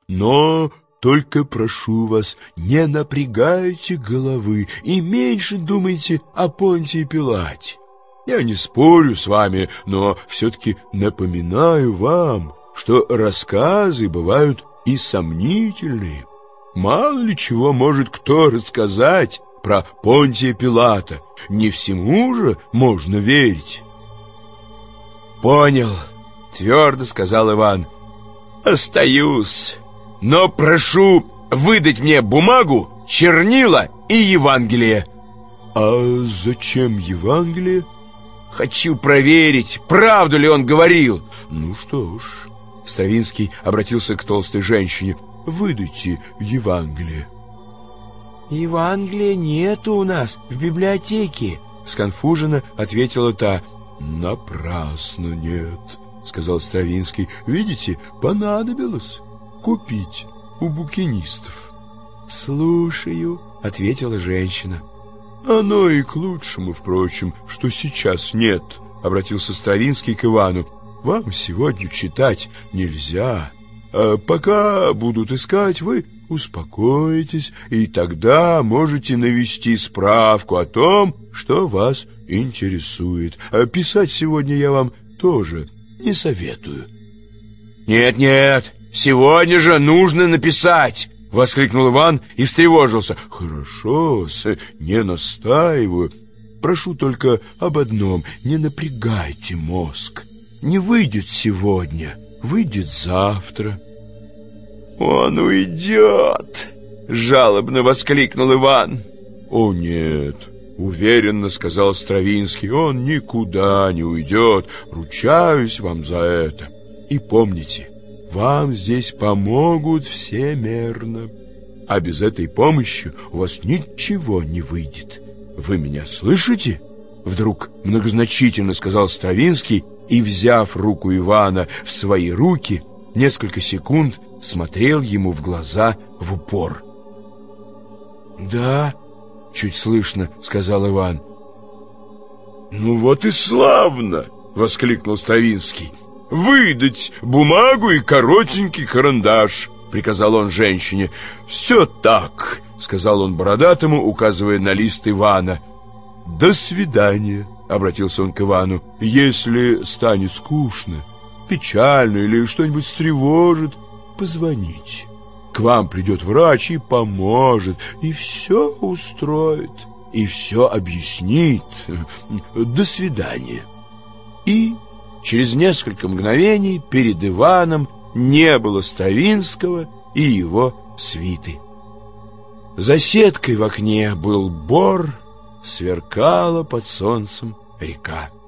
Но только прошу вас, не напрягайте головы и меньше думайте о Понтии Пилате. Я не спорю с вами, но все-таки напоминаю вам, что рассказы бывают и сомнительные. Мало ли чего может кто рассказать про Понтия Пилата. Не всему же можно верить. «Понял», — твердо сказал Иван. «Остаюсь, но прошу выдать мне бумагу, чернила и Евангелие». «А зачем Евангелие?» «Хочу проверить, правду ли он говорил». «Ну что ж», — Стравинский обратился к толстой женщине, — «выдайте Евангелие». «Евангелия нету у нас в библиотеке», — сконфуженно ответила та. «Напрасно нет», — сказал Стравинский. «Видите, понадобилось купить у букинистов». «Слушаю», — ответила женщина. «Оно и к лучшему, впрочем, что сейчас нет», — обратился Стравинский к Ивану. «Вам сегодня читать нельзя. А пока будут искать, вы успокоитесь, и тогда можете навести справку о том, что вас интересует. А писать сегодня я вам тоже не советую». «Нет, сегодня же нужно написать!» — воскликнул Иван и встревожился. «Хорошо, не настаиваю. Прошу только об одном: не напрягайте мозг. Не выйдет сегодня, выйдет завтра». «Он уйдет!» — жалобно воскликнул Иван. «О нет!» — уверенно сказал Стравинский. «Он никуда не уйдет, ручаюсь вам за это. И помните, вам здесь помогут всемерно, а без этой помощи у вас ничего не выйдет. Вы меня слышите?» Вдруг многозначительно сказал Стравинский и, взяв руку Ивана в свои руки, несколько секунд смотрел ему в глаза в упор. «Да», — чуть слышно сказал Иван. «Ну вот и славно!» — воскликнул Стравинский. «Выдать бумагу и коротенький карандаш», — приказал он женщине. «Все так», — сказал он бородатому, указывая на лист Ивана. «До свидания», — обратился он к Ивану. «Если станет скучно, печально или что-нибудь встревожит, позвоните. К вам придет врач и поможет, и все устроит, и все объяснит. До свидания». И через несколько мгновений перед Иваном не было Стравинского и его свиты. За сеткой в окне был бор, сверкала под солнцем река.